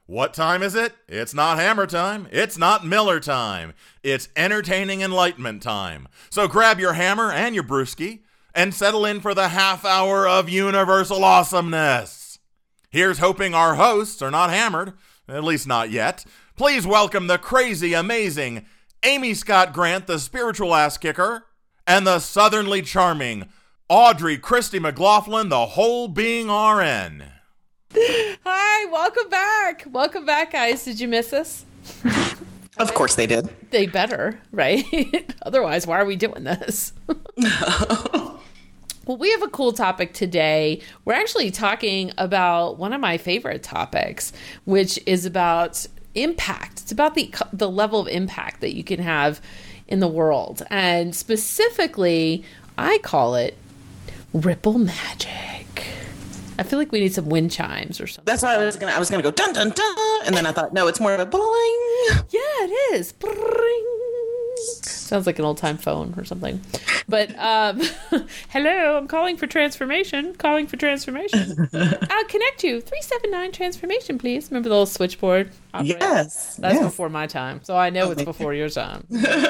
What time is it? It's not Hammer time. It's not Miller time. It's entertaining enlightenment time. So grab your hammer and your brewski and settle in for the half hour of universal awesomeness. Here's hoping our hosts are not hammered, at least not yet. Please welcome the crazy, amazing Amy Scott Grant, the spiritual ass kicker, and the southernly charming Audrey Christy McLaughlin, the whole being RN. Hi, welcome back. Welcome back, guys. Did you miss us? Of course they did. They better, right? Otherwise, why are we doing this? Well, we have a cool topic today. We're actually talking about one of my favorite topics, which is about impact. It's about the level of impact that you can have in the world. And specifically, I call it ripple magic. I feel like we need some wind chimes or something. That's why I was gonna go dun dun dun, and then I thought, no, it's more of a bling. Yeah, it is. Bling. Sounds like an old time phone or something. But hello, I'm calling for transformation. Calling for transformation. I'll connect you. 379 transformation, please. Remember the old switchboard? Yes. That's before my time, so I know it's before your time.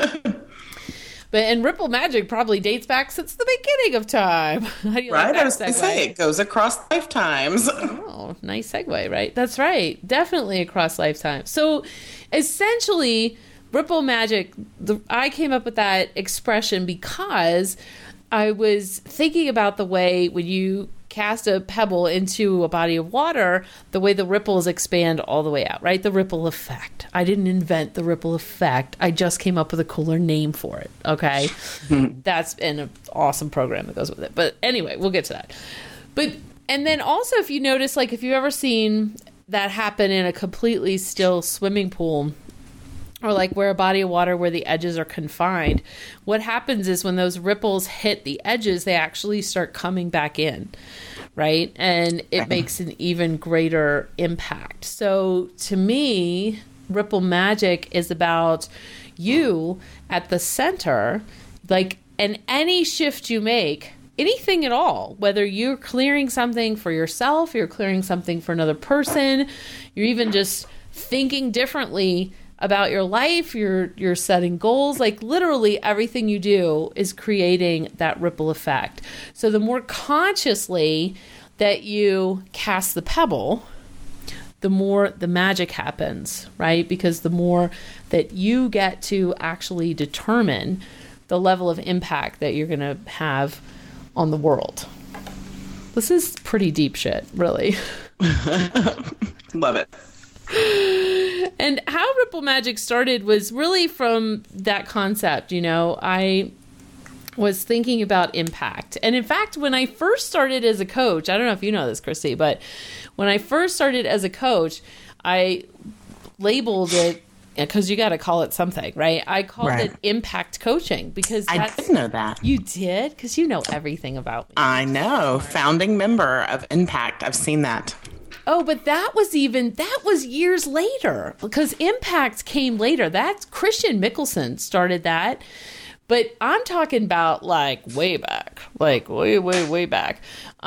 And ripple magic probably dates back since the beginning of time. How do you like that I was going to say, it goes across lifetimes. Oh, nice segue, right? That's right. Definitely across lifetimes. So essentially, ripple magic, I came up with that expression because I was thinking about the way when you cast a pebble into a body of water, the way the ripples expand all the way out, right? The ripple effect. I didn't invent the ripple effect. I just came up with a cooler name for it, okay? That's an awesome program that goes with it. But anyway, we'll get to that. And then also, if you notice, like if you've ever seen that happen in a completely still swimming pool, or like where a body of water where the edges are confined, what happens is when those ripples hit the edges, they actually start coming back in, right? And it makes an even greater impact. So to me, ripple magic is about you at the center, like, and any shift you make, anything at all, whether you're clearing something for yourself, you're clearing something for another person, you're even just thinking differently about your life, you're setting goals, like literally everything you do is creating that ripple effect. So the more consciously that you cast the pebble, the more the magic happens, right? Because the more that you get to actually determine the level of impact that you're going to have on the world. This is pretty deep shit, really. Love it. And how ripple magic started was really from that concept. You know, I was thinking about impact. And in fact, when I first started as a coach, I don't know if you know this, Christy, but when I first started as a coach, I labeled it, because you got to call it something, right? I called it impact coaching because I did know that. You did? Because you know everything about me. I know. Founding member of Impact. I've seen that. Oh, but that was years later, because Impact came later. That's Christian Mickelson started that. But I'm talking about like way back, like way back.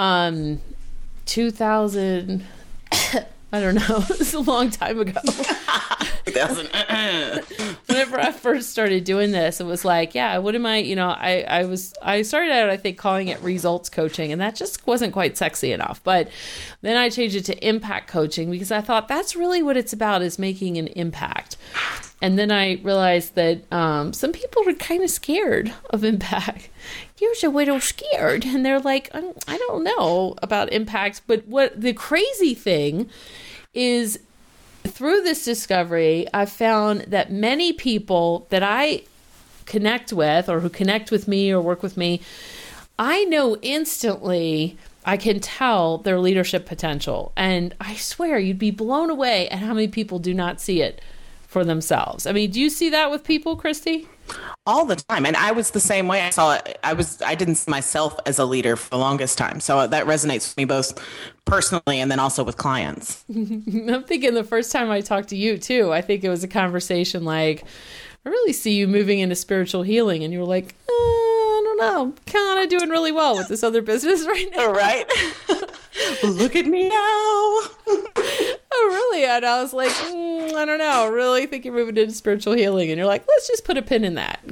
2000, I don't know. It was a long time ago. 2000. Whenever I first started doing this, it was like, yeah, what am I, you know, I started out, I think, calling it results coaching, and that just wasn't quite sexy enough. But then I changed it to impact coaching because I thought that's really what it's about, is making an impact. And then I realized that some people are kind of scared of impact. You're a little scared. And they're like, I don't know about impact. But what the crazy thing is, through this discovery, I found that many people that I connect with, or who connect with me or work with me, I know instantly, I can tell their leadership potential. And I swear you'd be blown away at how many people do not see it for themselves. I mean, do you see that with people, Christy? All the time. And I was the same way. I didn't see myself as a leader for the longest time. So that resonates with me both personally and then also with clients. I'm thinking the first time I talked to you too, I think it was a conversation like, I really see you moving into spiritual healing. And you were like, I don't know, I'm kind of doing really well with this other business right now. Right. Look at me now. Oh, Julia. And I was like, I don't know. I really think you're moving into spiritual healing. And you're like, let's just put a pin in that.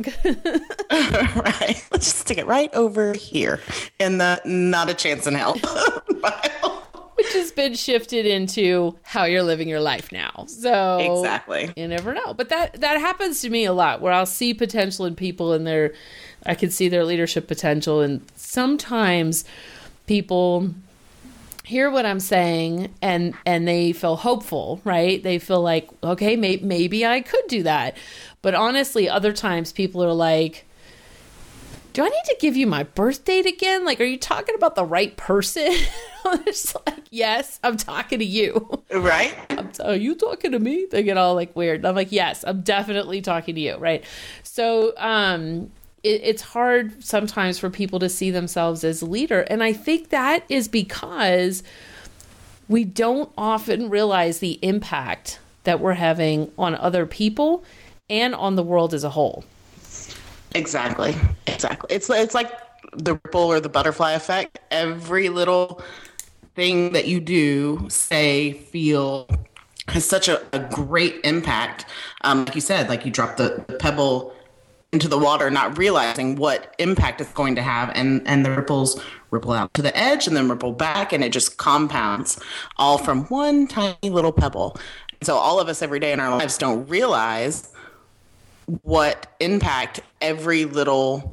Right. Let's just stick it right over here in the not a chance in hell. Which has been shifted into how you're living your life now. So exactly. You never know. But that happens to me a lot, where I'll see potential in people and I can see their leadership potential. And sometimes people hear what I'm saying and they feel hopeful, right? They feel like, okay, maybe I could do that. But honestly, other times people are like, do I need to give you my birth date again? Like, are you talking about the right person? It's like, yes, I'm talking to you. Right? Are you talking to me? They get all like weird. And I'm like, yes, I'm definitely talking to you. Right. So, it's hard sometimes for people to see themselves as a leader. And I think that is because we don't often realize the impact that we're having on other people and on the world as a whole. Exactly. It's like the ripple or the butterfly effect. Every little thing that you do, say, feel has such a great impact. Like you said, like you drop the pebble into the water, not realizing what impact it's going to have. And the ripples ripple out to the edge and then ripple back, and it just compounds all from one tiny little pebble. So all of us every day in our lives don't realize what impact every little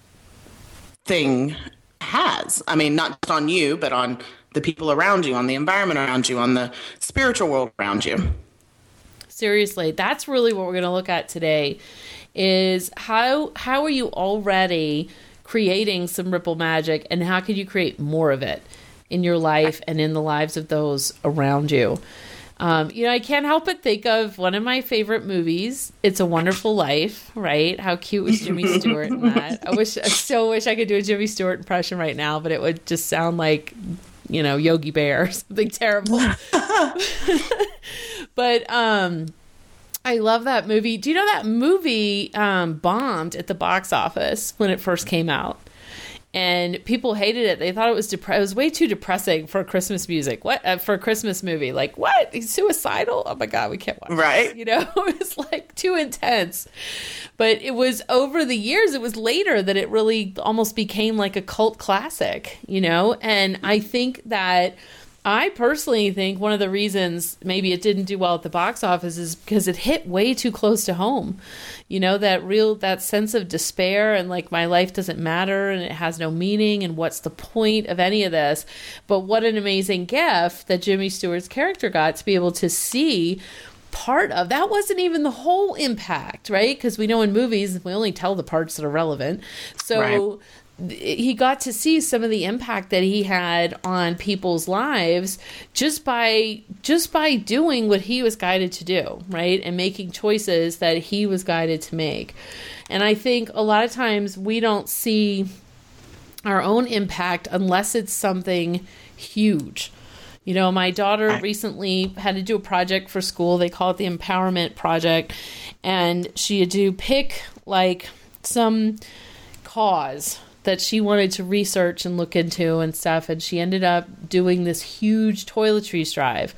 thing has. I mean, not just on you, but on the people around you, on the environment around you, on the spiritual world around you. Seriously, that's really what we're going to look at today, is how are you already creating some ripple magic, and how can you create more of it in your life and in the lives of those around you? I can't help but think of one of my favorite movies, It's a Wonderful Life, right? How cute was Jimmy Stewart in that? I so wish I could do a Jimmy Stewart impression right now, but it would just sound like, Yogi Bear or something terrible. But I love that movie. Do you know that movie bombed at the box office when it first came out? And people hated it. They thought it was it was way too depressing for Christmas music. What for a Christmas movie? Like, what? He's suicidal? Oh my God, we can't watch right. This. It was like too intense. But it was over the years. It was later that it really almost became like a cult classic. And I personally think one of the reasons maybe it didn't do well at the box office is because it hit way too close to home. That sense of despair and like my life doesn't matter and it has no meaning and what's the point of any of this? But what an amazing gift that Jimmy Stewart's character got to be able to see part of. That wasn't even the whole impact, right? Because we know in movies, we only tell the parts that are relevant. So right. He got to see some of the impact that he had on people's lives just by doing what he was guided to do, right? And making choices that he was guided to make. And I think a lot of times we don't see our own impact unless it's something huge. My daughter recently had to do a project for school. They call it the Empowerment Project. And she had to pick like some cause that she wanted to research and look into and stuff. And she ended up doing this huge toiletries drive.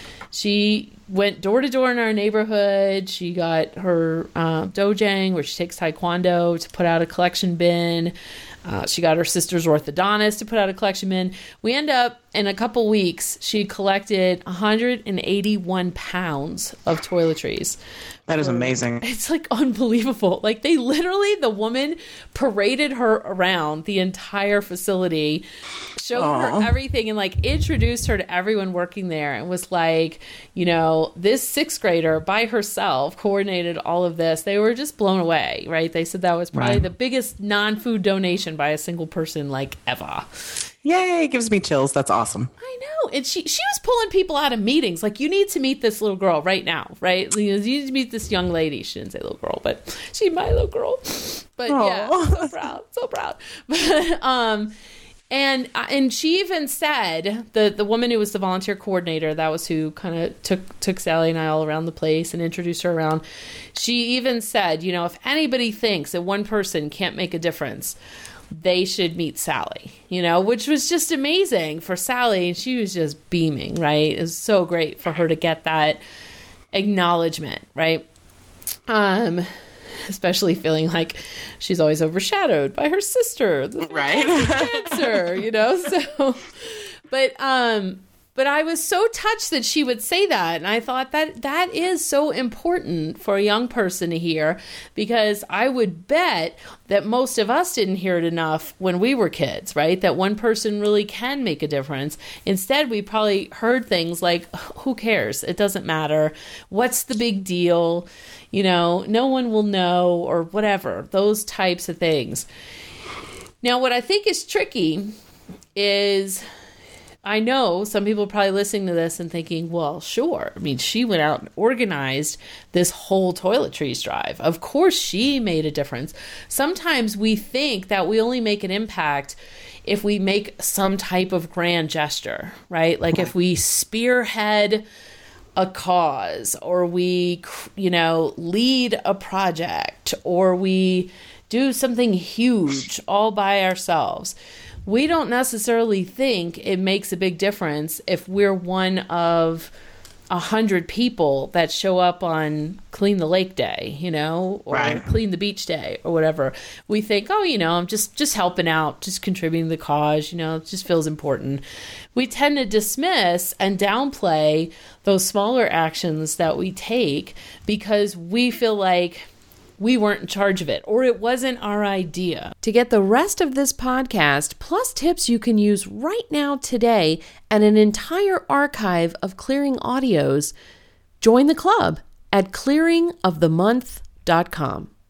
She went door to door in our neighborhood. She got her dojang, where she takes taekwondo, to put out a collection bin. She got her sister's orthodontist to put out a collection bin. We end up, in a couple weeks, she collected 181 pounds of toiletries. That is amazing. It's like unbelievable. Like the woman paraded her around the entire facility, showed her everything, and like introduced her to everyone working there, and was like, this sixth grader by herself coordinated all of this. They were just blown away, right? They said that was probably the biggest non-food donation by a single person like ever. Yay, it gives me chills. That's awesome. I know. And she was pulling people out of meetings. Like, you need to meet this little girl right now, right? You need to meet this young lady. She didn't say little girl, but she's my little girl. But yeah, so proud. But, and she even said, the woman who was the volunteer coordinator, that was who kind of took Sally and I all around the place and introduced her around. She even said, if anybody thinks that one person can't make a difference, they should meet Sally, which was just amazing for Sally. And she was just beaming, right? It was so great for her to get that acknowledgement, right? Especially feeling like she's always overshadowed by her sister, right? Cancer, so, but I was so touched that she would say that. And I thought that is so important for a young person to hear, because I would bet that most of us didn't hear it enough when we were kids, right? That one person really can make a difference. Instead, we probably heard things like, who cares? It doesn't matter. What's the big deal? No one will know, or whatever, those types of things. Now, what I think is tricky is, I know some people are probably listening to this and thinking, well, sure. I mean, she went out and organized this whole toiletries drive. Of course, she made a difference. Sometimes we think that we only make an impact if we make some type of grand gesture, right? Like if we spearhead a cause, or we, lead a project, or we do something huge all by ourselves. We don't necessarily think it makes a big difference if we're one of 100 people that show up on Clean the Lake Day, or right. Clean the Beach Day, or whatever. We think, I'm just helping out, just contributing to the cause, it just feels important. We tend to dismiss and downplay those smaller actions that we take because we feel like we weren't in charge of it, or it wasn't our idea. To get the rest of this podcast, plus tips you can use right now today, and an entire archive of Clearing audios, join the club at clearingofthemonth.com.